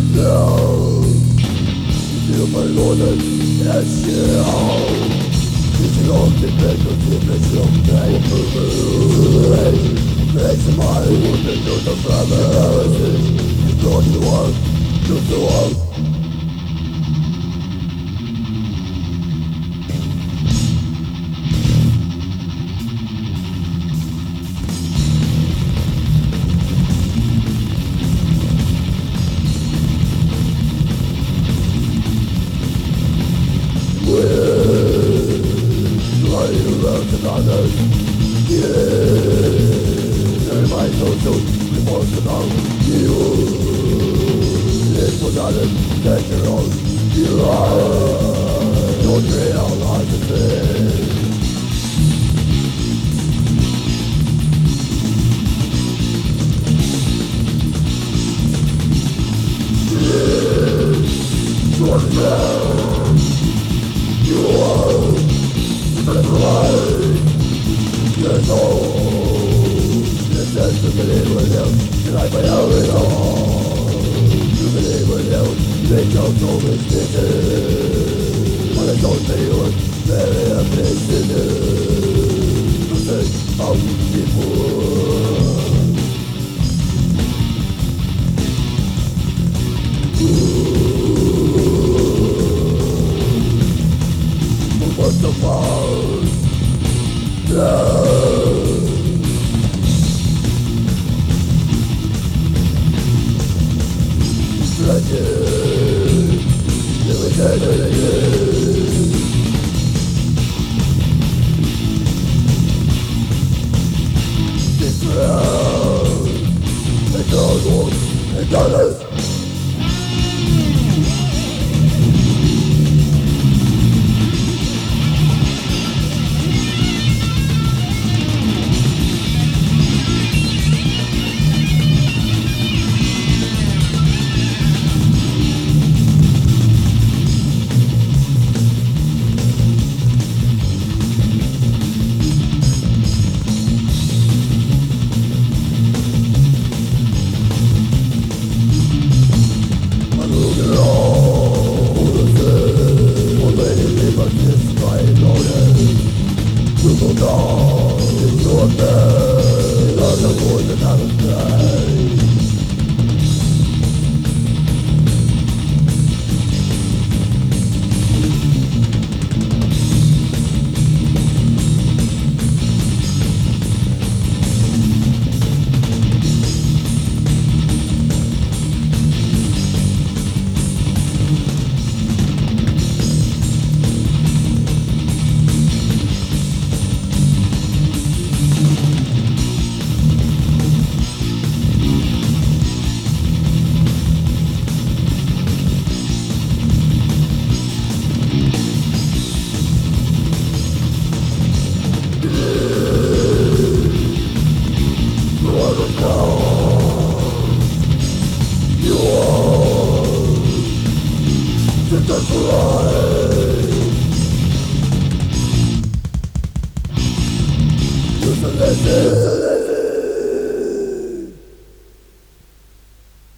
Now, feel my Lord and shall. Using all the mental image of pain. Makes my wounded to the family. It's not the one, just the one. Flying around the corners, yeah. Everybody knows those emotional. You, it's forgotten that you're all you are. Don't realize the thing. Yeah, you're down. You are the light. There's all the sense to believe with you. And I may have it all. To believe with you. They don't know this business. But I don't feel it. Very amazing. To think of people. What's the past? Legend, this round, it's all war, it's all us. People know it's your bed. There's a voice in outer space. That's right. Just a lesson.